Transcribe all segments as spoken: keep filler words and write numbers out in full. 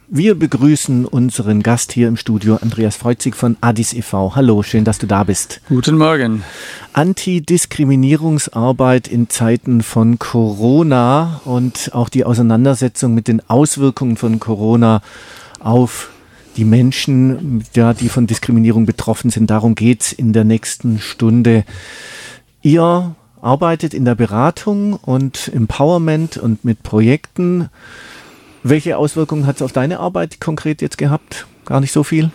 Wir begrüßen unseren Gast hier im Studio, Andreas Freuzig von Addis e V Hallo, schön, dass du da bist. Guten Morgen. Antidiskriminierungsarbeit in Zeiten von Corona und auch die Auseinandersetzung mit den Auswirkungen von Corona auf die Menschen, ja, die von Diskriminierung betroffen sind. Darum geht's in der nächsten Stunde. Ihr arbeitet in der Beratung und Empowerment und mit Projekten. Welche Auswirkungen hat es auf deine Arbeit konkret jetzt gehabt? Gar nicht so viel?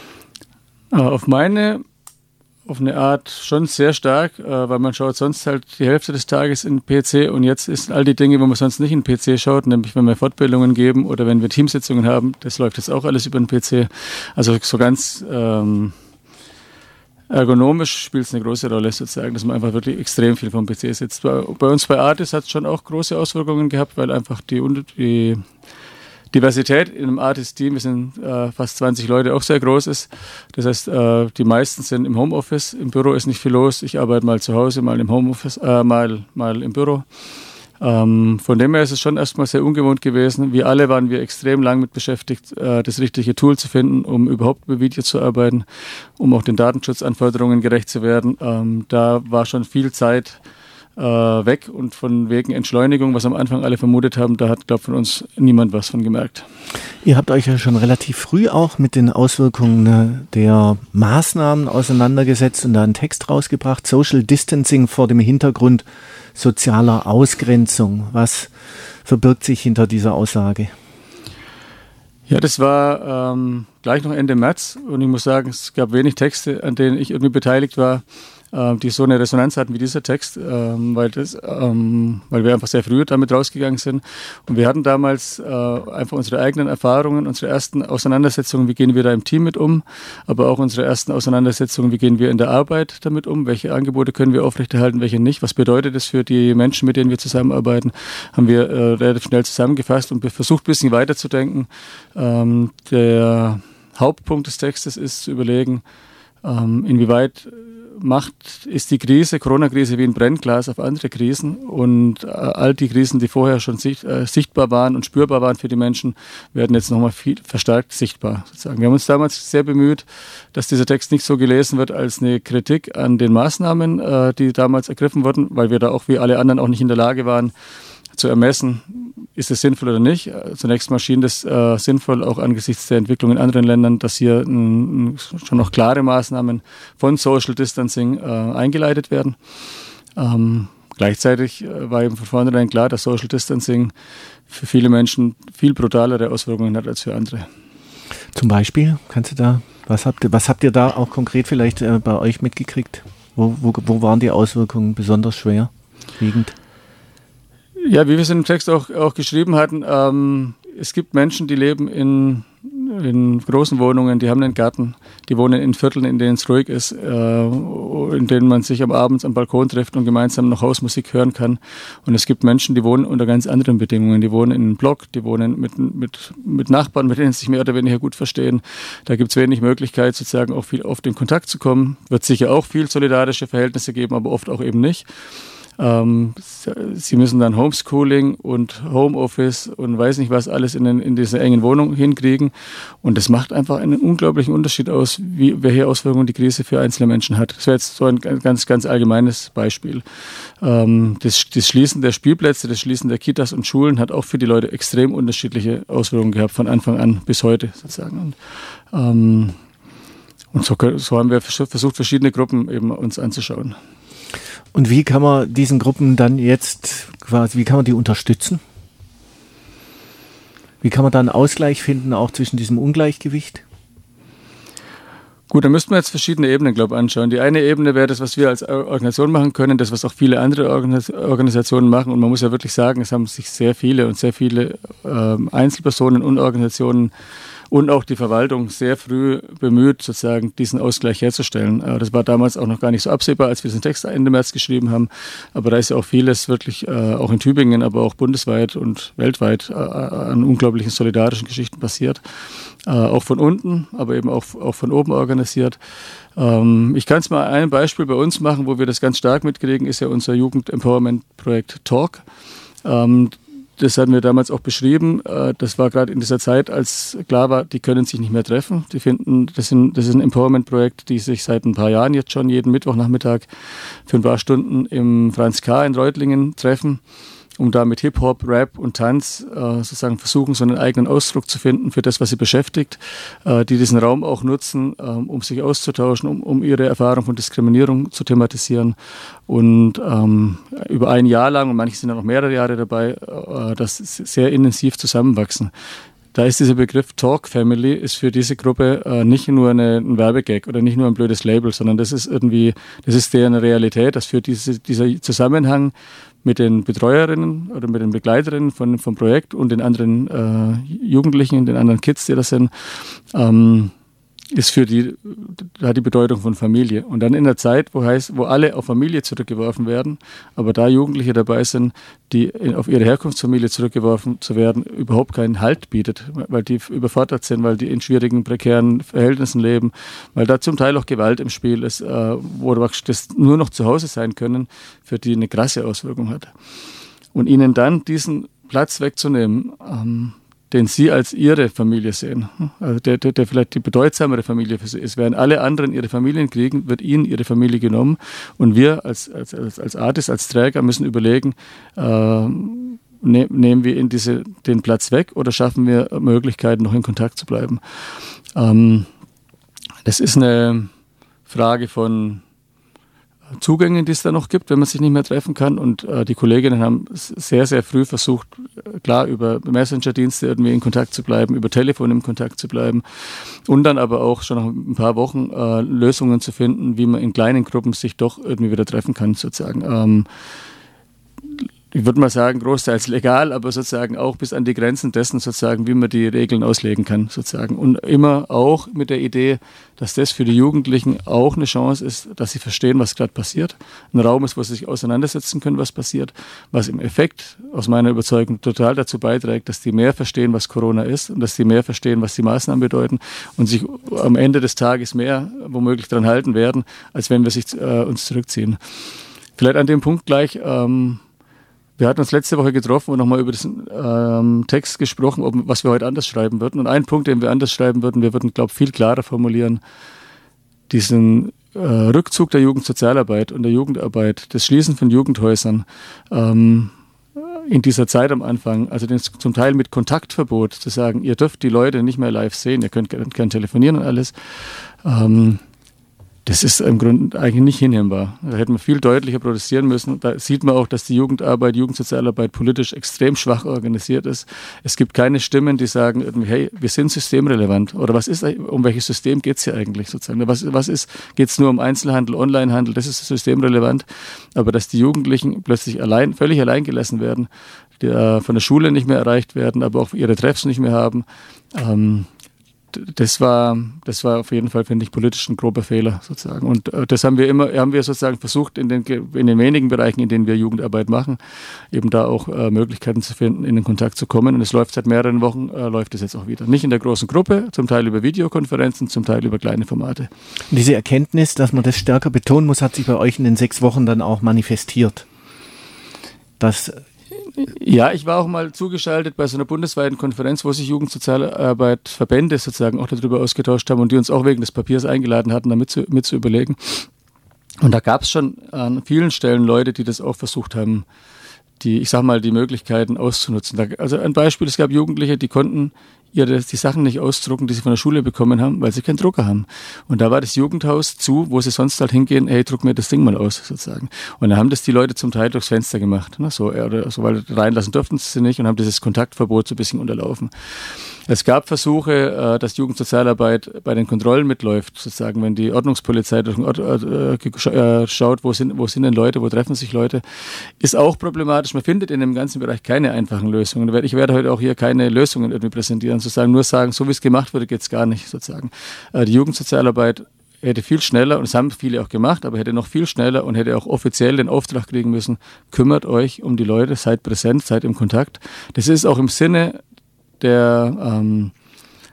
Auf meine, auf eine Art schon sehr stark, weil man schaut sonst halt die Hälfte des Tages in den P C und jetzt ist all die Dinge, wo man sonst nicht in den P C schaut, nämlich wenn wir Fortbildungen geben oder wenn wir Teamsitzungen haben, das läuft jetzt auch alles über den P C. Also so ganz ähm, ergonomisch spielt es eine große Rolle sozusagen, dass man einfach wirklich extrem viel vom P C sitzt. Bei, bei uns bei Artis hat es schon auch große Auswirkungen gehabt, weil einfach die, die Diversität in einem Artist-Team, wir sind äh, fast zwanzig Leute, auch sehr groß ist. Das heißt, äh, die meisten sind im Homeoffice, im Büro ist nicht viel los. Ich arbeite mal zu Hause, mal im Homeoffice, äh, mal, mal im Büro. Ähm, von dem her ist es schon erstmal sehr ungewohnt gewesen. Wir alle waren wir extrem lang mit beschäftigt, äh, das richtige Tool zu finden, um überhaupt mit Video zu arbeiten, um auch den Datenschutzanforderungen gerecht zu werden. Ähm, da war schon viel Zeit äh, weg und von wegen Entschleunigung, was am Anfang alle vermutet haben, da hat, glaube ich, von uns niemand was von gemerkt. Ihr habt euch ja schon relativ früh auch mit den Auswirkungen der Maßnahmen auseinandergesetzt und da einen Text rausgebracht, Social Distancing vor dem Hintergrund sozialer Ausgrenzung. Was verbirgt sich hinter dieser Aussage? Ja, das war ähm, gleich noch Ende März und ich muss sagen, es gab wenig Texte, an denen ich irgendwie beteiligt war, äh, die so eine Resonanz hatten wie dieser Text, ähm, weil, das, ähm, weil wir einfach sehr früh damit rausgegangen sind. Und wir hatten damals äh, einfach unsere eigenen Erfahrungen, unsere ersten Auseinandersetzungen, wie gehen wir da im Team mit um, aber auch unsere ersten Auseinandersetzungen, wie gehen wir in der Arbeit damit um, welche Angebote können wir aufrechterhalten, welche nicht, was bedeutet das für die Menschen, mit denen wir zusammenarbeiten, haben wir äh, relativ schnell zusammengefasst und versucht, ein bisschen weiterzudenken. Ähm, der Hauptpunkt des Textes ist zu überlegen, ähm, inwieweit macht, ist die Krise, Corona-Krise wie ein Brennglas auf andere Krisen und äh, all die Krisen, die vorher schon sicht, äh, sichtbar waren und spürbar waren für die Menschen, werden jetzt nochmal viel verstärkt sichtbar. Sozusagen. Wir haben uns damals sehr bemüht, dass dieser Text nicht so gelesen wird als eine Kritik an den Maßnahmen, äh, die damals ergriffen wurden, weil wir da auch wie alle anderen auch nicht in der Lage waren, zu ermessen, ist es sinnvoll oder nicht. Zunächst mal schien das äh, sinnvoll, auch angesichts der Entwicklung in anderen Ländern, dass hier n, schon noch klare Maßnahmen von Social Distancing äh, eingeleitet werden. Ähm, gleichzeitig äh, war eben von vornherein klar, dass Social Distancing für viele Menschen viel brutalere Auswirkungen hat als für andere. Zum Beispiel, kannst du da, was habt ihr, was habt ihr da auch konkret vielleicht äh, bei euch mitgekriegt? Wo, wo, wo waren die Auswirkungen besonders schwerwiegend? Ja, wie wir es im Text auch, auch geschrieben hatten, ähm, es gibt Menschen, die leben in, in großen Wohnungen, die haben einen Garten, die wohnen in Vierteln, in denen es ruhig ist, äh, in denen man sich am Abend am Balkon trifft und gemeinsam noch Hausmusik hören kann. Und es gibt Menschen, die wohnen unter ganz anderen Bedingungen. Die wohnen in einem Block, die wohnen mit, mit, mit Nachbarn, mit denen sie sich mehr oder weniger gut verstehen. Da gibt es wenig Möglichkeit, sozusagen auch viel oft in Kontakt zu kommen. Wird sicher auch viel solidarische Verhältnisse geben, aber oft auch eben nicht. Ähm, sie müssen dann Homeschooling und Homeoffice und weiß nicht was alles in, den, in dieser engen Wohnung hinkriegen. Und das macht einfach einen unglaublichen Unterschied aus, wie, welche Auswirkungen die Krise für einzelne Menschen hat. Das wäre jetzt so ein ganz, ganz allgemeines Beispiel. Ähm, das, das Schließen der Spielplätze, das Schließen der Kitas und Schulen hat auch für die Leute extrem unterschiedliche Auswirkungen gehabt, von Anfang an bis heute sozusagen. Und, ähm, und so, so haben wir versucht, verschiedene Gruppen eben uns anzuschauen. Und wie kann man diesen Gruppen dann jetzt quasi, wie kann man die unterstützen? Wie kann man da einen Ausgleich finden, auch zwischen diesem Ungleichgewicht? Gut, da müssten wir jetzt verschiedene Ebenen, glaube ich, anschauen. Die eine Ebene wäre das, was wir als Organisation machen können, das, was auch viele andere Organisationen machen. Und man muss ja wirklich sagen, es haben sich sehr viele und sehr viele ähm, Einzelpersonen und Organisationen und auch die Verwaltung sehr früh bemüht, sozusagen diesen Ausgleich herzustellen. Das war damals auch noch gar nicht so absehbar, als wir diesen Text Ende März geschrieben haben. Aber da ist ja auch vieles wirklich, auch in Tübingen, aber auch bundesweit und weltweit an unglaublichen solidarischen Geschichten passiert. Auch von unten, aber eben auch, auch von oben organisiert. Ich kann es mal ein Beispiel bei uns machen, wo wir das ganz stark mitkriegen, ist ja unser Jugend-Empowerment-Projekt Talk. das hatten wir damals auch beschrieben. Das war gerade in dieser Zeit, als klar war, die können sich nicht mehr treffen. Die finden, das, sind, das ist ein Empowerment-Projekt, die sich seit ein paar Jahren jetzt schon jeden Mittwochnachmittag für ein paar Stunden im Franz K. in Reutlingen treffen, um da mit Hip-Hop, Rap und Tanz äh, sozusagen versuchen, so einen eigenen Ausdruck zu finden für das, was sie beschäftigt, äh, die diesen Raum auch nutzen, äh, um sich auszutauschen, um, um ihre Erfahrung von Diskriminierung zu thematisieren. Und ähm, über ein Jahr lang, und manche sind dann noch mehrere Jahre dabei, äh, das sehr intensiv zusammenwachsen. Da ist dieser Begriff Talk Family ist für diese Gruppe äh, nicht nur eine, ein Werbegag oder nicht nur ein blödes Label, sondern das ist irgendwie, das ist deren Realität, dass für diese, dieser Zusammenhang mit den Betreuerinnen oder mit den Begleiterinnen von, vom Projekt und den anderen äh, Jugendlichen, den anderen Kids, die das sind, ähm, ist für die, da die Bedeutung von Familie. Und dann in der Zeit, wo heißt, wo alle auf Familie zurückgeworfen werden, aber da Jugendliche dabei sind, die auf ihre Herkunftsfamilie zurückgeworfen zu werden, überhaupt keinen Halt bietet, weil die überfordert sind, weil die in schwierigen, prekären Verhältnissen leben, weil da zum Teil auch Gewalt im Spiel ist, äh, wo das nur noch zu Hause sein können, für die eine krasse Auswirkung hat. Und ihnen dann diesen Platz wegzunehmen, ähm, den sie als ihre Familie sehen, also der, der, der vielleicht die bedeutsamere Familie für sie ist. Während alle anderen ihre Familien kriegen, wird ihnen ihre Familie genommen. Und wir als, als, als Artist, als Träger müssen überlegen, äh, ne, nehmen wir ihnen diese, den Platz weg oder schaffen wir Möglichkeiten, noch in Kontakt zu bleiben. Ähm, das ist eine Frage von Zugängen, die es da noch gibt, wenn man sich nicht mehr treffen kann. Und äh, die Kolleginnen haben sehr, sehr früh versucht, klar über Messenger-Dienste irgendwie in Kontakt zu bleiben, über Telefon in Kontakt zu bleiben und dann aber auch schon nach ein paar Wochen äh, Lösungen zu finden, wie man in kleinen Gruppen sich doch irgendwie wieder treffen kann, sozusagen. Ähm, ich würde mal sagen, großteils legal, aber sozusagen auch bis an die Grenzen dessen, sozusagen, wie man die Regeln auslegen kann, sozusagen. Und immer auch mit der Idee, dass das für die Jugendlichen auch eine Chance ist, dass sie verstehen, was gerade passiert. Ein Raum ist, wo sie sich auseinandersetzen können, was passiert, was im Effekt aus meiner Überzeugung total dazu beiträgt, dass die mehr verstehen, was Corona ist und dass die mehr verstehen, was die Maßnahmen bedeuten und sich am Ende des Tages mehr womöglich daran halten werden, als wenn wir sich, äh, uns zurückziehen. Vielleicht an dem Punkt gleich, ähm, wir hatten uns letzte Woche getroffen und nochmal über diesen ähm, Text gesprochen, ob, was wir heute anders schreiben würden. Und ein Punkt, den wir anders schreiben würden, wir würden, glaube ich, viel klarer formulieren, diesen äh, Rückzug der Jugendsozialarbeit und der Jugendarbeit, das Schließen von Jugendhäusern ähm, in dieser Zeit am Anfang, also den, zum Teil mit Kontaktverbot zu sagen, ihr dürft die Leute nicht mehr live sehen, ihr könnt gerne telefonieren und alles, ähm, das ist im Grunde eigentlich nicht hinnehmbar. Da hätten wir viel deutlicher protestieren müssen. Da sieht man auch, dass die Jugendarbeit, Jugendsozialarbeit politisch extrem schwach organisiert ist. Es gibt keine Stimmen, die sagen, irgendwie, hey, wir sind systemrelevant. Oder was ist, um welches System geht es hier eigentlich sozusagen? Was, was ist, geht es nur um Einzelhandel, Onlinehandel? Das ist systemrelevant. Aber dass die Jugendlichen plötzlich allein, völlig allein gelassen werden, die äh, von der Schule nicht mehr erreicht werden, aber auch ihre Treffs nicht mehr haben, ähm, Das war, das war auf jeden Fall, finde ich, politisch ein grober Fehler sozusagen. Und äh, das haben wir immer, haben wir sozusagen versucht, in den, in den wenigen Bereichen, in denen wir Jugendarbeit machen, eben da auch äh, Möglichkeiten zu finden, in den Kontakt zu kommen. Und es läuft seit mehreren Wochen, äh, läuft es jetzt auch wieder. Nicht in der großen Gruppe, zum Teil über Videokonferenzen, zum Teil über kleine Formate. Und diese Erkenntnis, dass man das stärker betonen muss, hat sich bei euch in den sechs Wochen dann auch manifestiert. Das Ja, ich war auch mal zugeschaltet bei so einer bundesweiten Konferenz, wo sich Jugendsozialarbeit Verbände sozusagen auch darüber ausgetauscht haben und die uns auch wegen des Papiers eingeladen hatten, da mit zu, mit zu überlegen. Und da gab es schon an vielen Stellen Leute, die das auch versucht haben, die, ich sag mal, die Möglichkeiten auszunutzen. Da, also ein Beispiel, es gab Jugendliche, die konnten ihre, die Sachen nicht ausdrucken, die sie von der Schule bekommen haben, weil sie keinen Drucker haben. Und da war das Jugendhaus zu, wo sie sonst halt hingehen, hey, druck mir das Ding mal aus, sozusagen. Und dann haben das die Leute zum Teil durchs Fenster gemacht, ne, so, oder so, weil reinlassen durften sie nicht und haben dieses Kontaktverbot so ein bisschen unterlaufen. Es gab Versuche, dass Jugendsozialarbeit bei den Kontrollen mitläuft, sozusagen, wenn die Ordnungspolizei durch den Ort äh, schaut, wo sind, wo sind denn Leute, wo treffen sich Leute, ist auch problematisch. Man findet in dem ganzen Bereich keine einfachen Lösungen. Ich werde heute auch hier keine Lösungen irgendwie präsentieren, sozusagen nur sagen, so wie es gemacht wurde, geht es gar nicht, sozusagen. Die Jugendsozialarbeit hätte viel schneller, und das haben viele auch gemacht, aber hätte noch viel schneller und hätte auch offiziell den Auftrag kriegen müssen, kümmert euch um die Leute, seid präsent, seid im Kontakt. Das ist auch im Sinne der, ähm,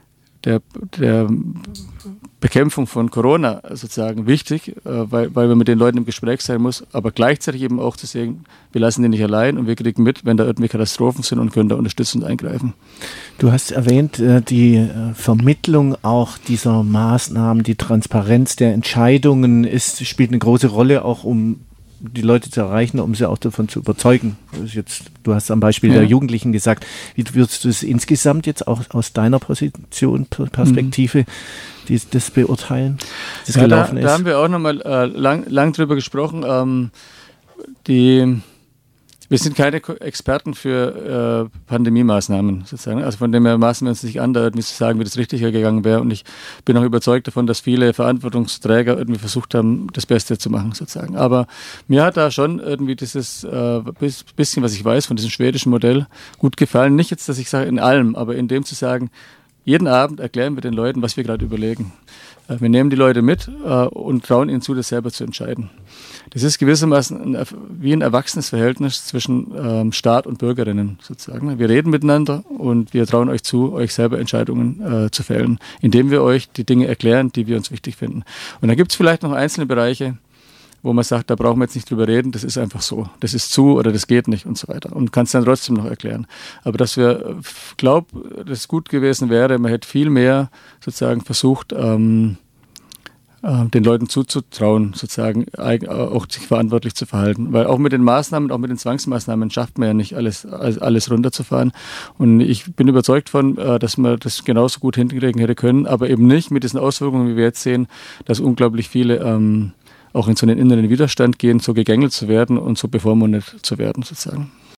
der, der Bekämpfung von Corona sozusagen wichtig, äh, weil, weil man mit den Leuten im Gespräch sein muss, aber gleichzeitig eben auch zu sehen, wir lassen die nicht allein und wir kriegen mit, wenn da irgendwie Katastrophen sind und können da unterstützend eingreifen. Du hast erwähnt, äh, die äh, Vermittlung auch dieser Maßnahmen, die Transparenz der Entscheidungen ist, spielt eine große Rolle, auch um die Leute zu erreichen, um sie auch davon zu überzeugen. Das ist jetzt, du hast am Beispiel ja. der Jugendlichen gesagt, wie würdest du es insgesamt jetzt auch aus deiner Position, Perspektive, mhm. die, das beurteilen, das ja, gelaufen da, ist? Da haben wir auch nochmal äh, lang, lang drüber gesprochen. Ähm, die Wir sind keine Experten für äh, Pandemie-Maßnahmen sozusagen. Also von dem her maßen wir uns nicht an, da irgendwie zu sagen, wie das richtiger gegangen wäre. Und ich bin auch überzeugt davon, dass viele Verantwortungsträger irgendwie versucht haben, das Beste zu machen sozusagen. Aber mir hat da schon irgendwie dieses äh, bisschen, was ich weiß von diesem schwedischen Modell, gut gefallen. Nicht jetzt, dass ich sage in allem, aber in dem zu sagen, jeden Abend erklären wir den Leuten, was wir gerade überlegen. Äh, wir nehmen die Leute mit äh, und trauen ihnen zu, das selber zu entscheiden. Das ist gewissermaßen ein, wie ein erwachsenes Verhältnis zwischen ähm, Staat und Bürgerinnen sozusagen. Wir reden miteinander und wir trauen euch zu, euch selber Entscheidungen äh, zu fällen, indem wir euch die Dinge erklären, die wir uns wichtig finden. Und dann gibt es vielleicht noch einzelne Bereiche, wo man sagt, da brauchen wir jetzt nicht drüber reden, das ist einfach so, das ist zu oder das geht nicht und so weiter. Und kann es dann trotzdem noch erklären. Aber dass wir, glaube, das gut gewesen wäre, man hätte viel mehr sozusagen versucht, ähm, den Leuten zuzutrauen, sozusagen auch sich verantwortlich zu verhalten. Weil auch mit den Maßnahmen, auch mit den Zwangsmaßnahmen schafft man ja nicht alles, alles runterzufahren. Und ich bin überzeugt von, dass man das genauso gut hinkriegen hätte können, aber eben nicht mit diesen Auswirkungen, wie wir jetzt sehen, dass unglaublich viele ähm, auch in so einen inneren Widerstand gehen, so gegängelt zu werden und so bevormundet zu werden, sozusagen.